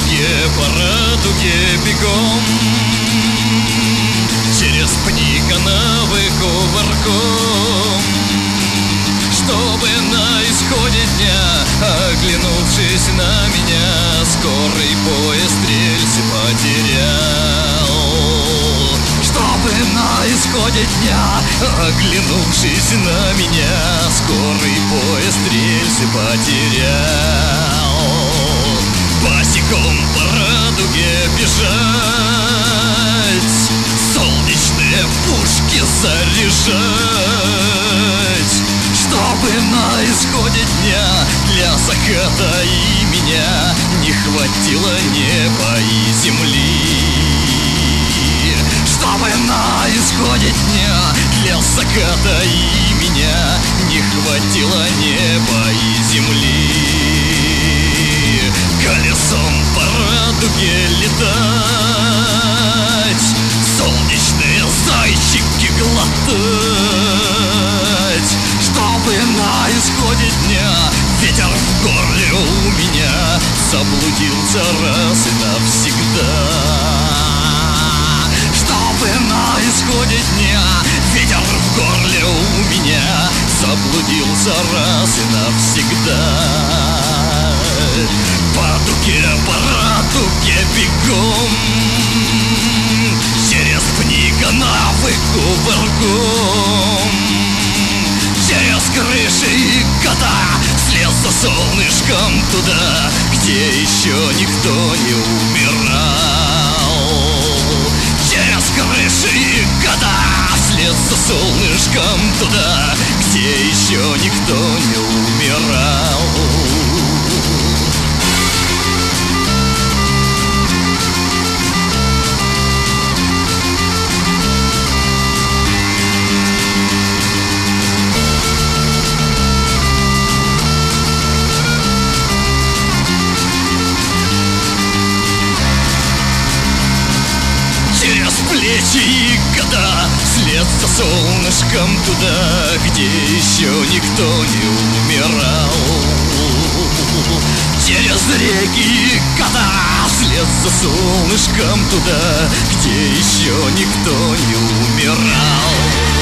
по радуге бегом, через пни канавы кувырком, чтобы на исходе дня, оглянувшись на меня, скорый поезд рельсы потерял. Чтобы на исходе дня, оглянувшись на меня, скорый поезд рельсы потерял. Босиком по радуге бежать, солнечные пушки заряжать, чтобы на исходе дня для заката и меня не хватило неба и земли. Чтобы на исходе дня для заката и меня не хватило неба и земли. Колесом по радуге летать, солнечные зайчики глотать, чтобы на исходе дня ветер в горле у меня заблудился раз и навсегда. Чтобы на исходе дня ветер в горле у меня заблудился раз и навсегда. По радуге бегом, через пни канавы кувырком, через крыши и кота, вслед за солнышком туда, где еще никто не умирал. Через крыши и кота, вслед за солнышком туда, где еще никто не умирал. Плечи и года, вслед за солнышком туда, где еще никто не умирал. Через реки и года, вслед за солнышком туда, где еще никто не умирал.